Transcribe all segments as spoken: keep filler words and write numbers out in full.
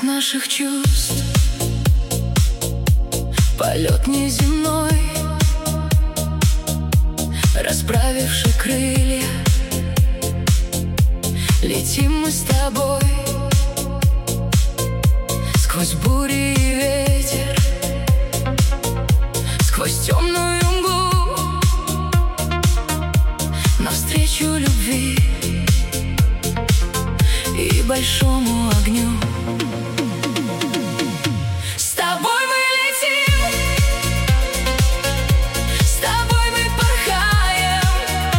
наших чувств, полет неземной, расправивши крылья, летим мы с тобой сквозь бури и ветер, сквозь темную мглу, навстречу любви и большому огню. С тобой мы летим, с тобой мы порхаем,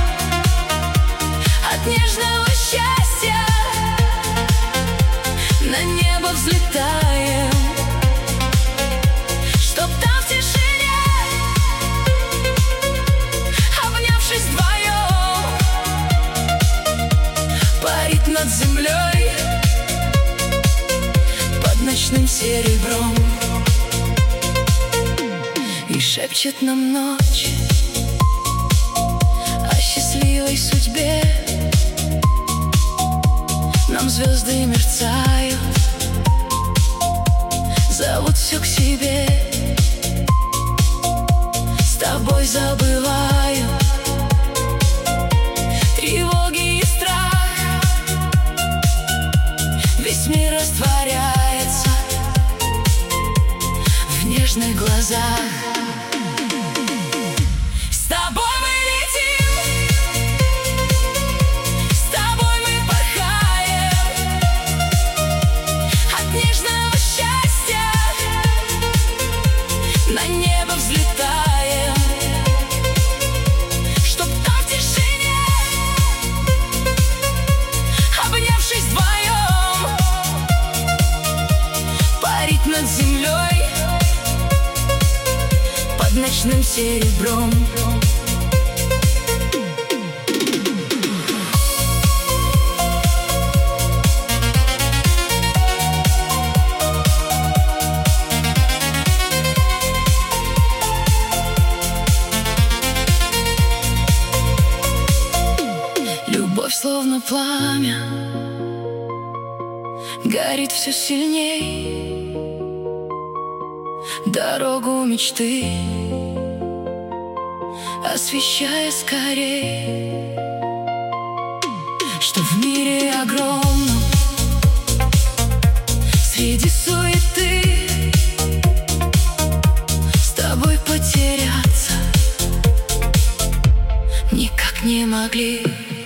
от нежного счастья на небо взлетаем, чтоб там в тишине, обнявшись вдвоем, парить над землей под ночным серебром. И шепчет нам ночь о счастливой судьбе. Нам звезды мерцают, зовут все к себе. С тобой забываю тревоги и страх, весь мир растворяется в нежных глазах. С тобой мы летим, с тобой мы порхаем, от нежного счастья на небо взлетаем, чтоб там в тишине, обнявшись вдвоем, парить над землей под ночным серебром. Любовь словно пламя горит все сильней, дорогу мечты освещая скорей, что в мире огромном среди суеты с тобой потеряться никак не могли.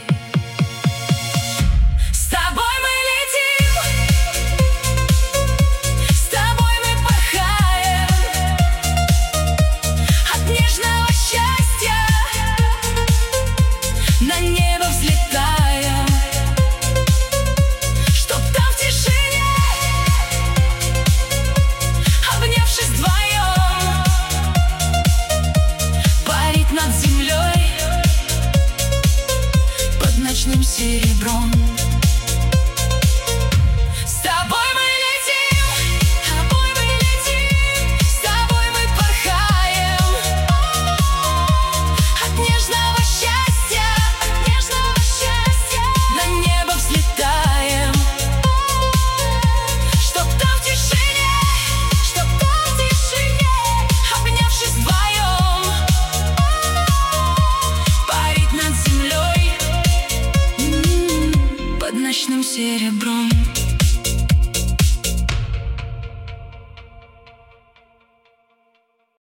На небо взлетаем, чтоб там в тишине, обнявшись вдвоем, парить над землей под ночным серебром.